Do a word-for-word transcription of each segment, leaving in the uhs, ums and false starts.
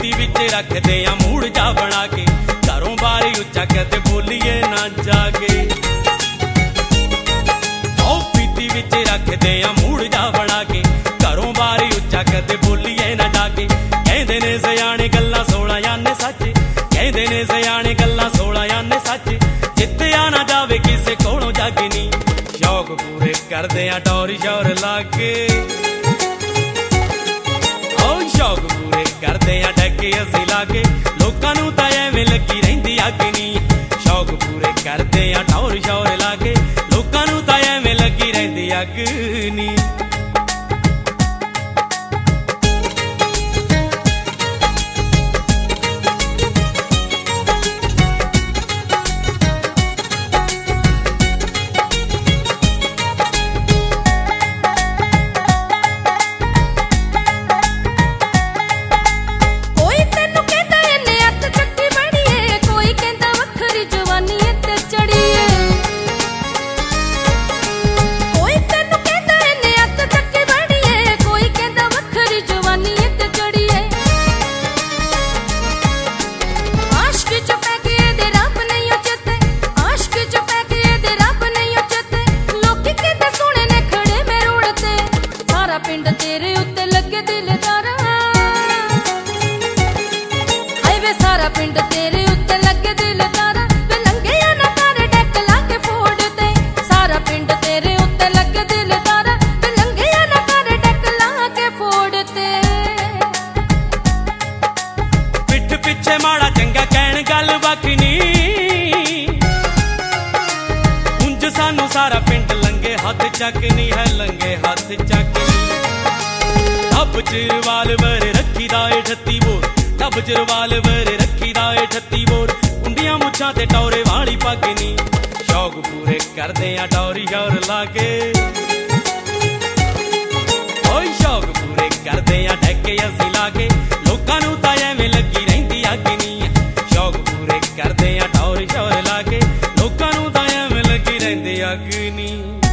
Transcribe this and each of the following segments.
पीती विच रखदे आ मूड जा बना के, घरों बाहर उच्चा कहते बोलिए ना जाके। ओ पीती विच रखदे आ मूड जा बना के, घरों बाहर उच्चा कहते बोलिए ना जाके। कहंदे ने सियाणे गल्लां सोलह याने सच, कहंदे ने सियाणे गल्लां सोलह याने सच, जित्तिया ना जावे किसे कोलों जग नी। शौक पूरे करदे आ टौर शौर लाके, ओ शौक पूरे करदे आ डके असीं लाके, लोकां नूं तां एवें लगी रहिंदी अग नी। शौक पूरे करदे आ टौर शौर लाके, लोकां नूं तां एवें लगी रहिंदी अग नी। माड़ा चंगा कहण गल बखनी, उंज सानू सारा पिंड लंगे हाथ चकनी है, लंगे हाथ चकनी। टब चिरवाल वर रखी दाए अठत्ती बोर, टब चिरवाल वर रखी दाए अठत्ती बोर, कुंडियां मुछां ते टौरे वाली पगनी। शौक पूरे करदे आ टौरी शौर लाके, ओए शौक पूरे करदे आ डके असीं लाके, लोकां नूं तां एवें लगी रहिंदी अग नी। शौक पूरे करदे आ टौर शौर लाके, लोकां नूं तां एवें लगी रहिंदी अग नी।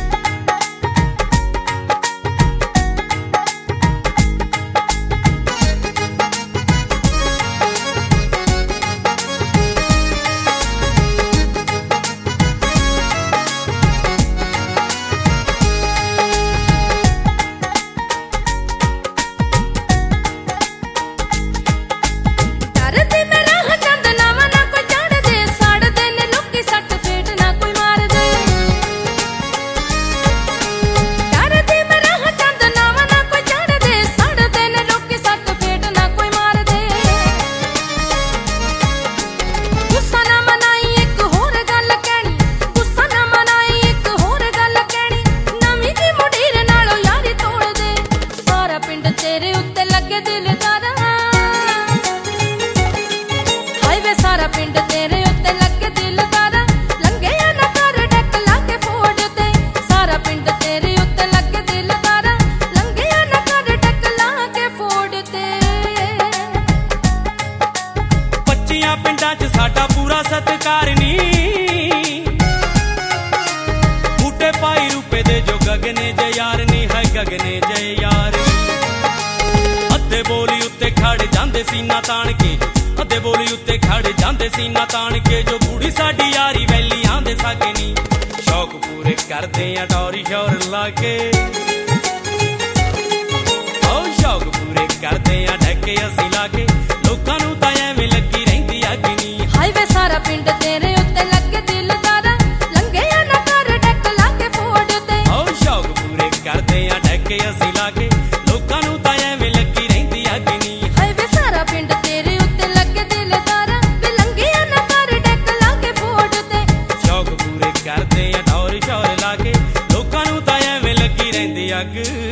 पिंडां च साडा पूरा सत्कार नी, बूटे पाई रूपे दे जो गगने जय यार नी है, गगने जय यार। अद्धे बोली उत्ते खड़ जांदे सीना ताण के, अद्धे बोली उत्ते खड़ जांदे सीना ताण के, जो बूढ़ी साडी यारी वैली आंदे सकनी। शौक पूरे करदे आ टौरी शौर लाके, ओ शौक पूरे करदे आ डके असीं लाके, लोकां नूं तां एवें लगी रहिंदी अग नी। हाईवे सारा पिंड तेरे उत्ते लगे दिलदारा, लंघे ना कर डक लाके फोड़ ते। ओ शौक पूरे करदे आ डके असीं लाके, लोकां नूं तां एवें लगी रहिंदी अग नी। हाईवे सारा पिंड तेरे उत्ते लगे दिलदारा, वे लंघे ना कर डक लाके फोड़ ते। शौक पूरे करदे आ टौर शौर लाके, लोकां नूं तां एवें लगी रहिंदी अग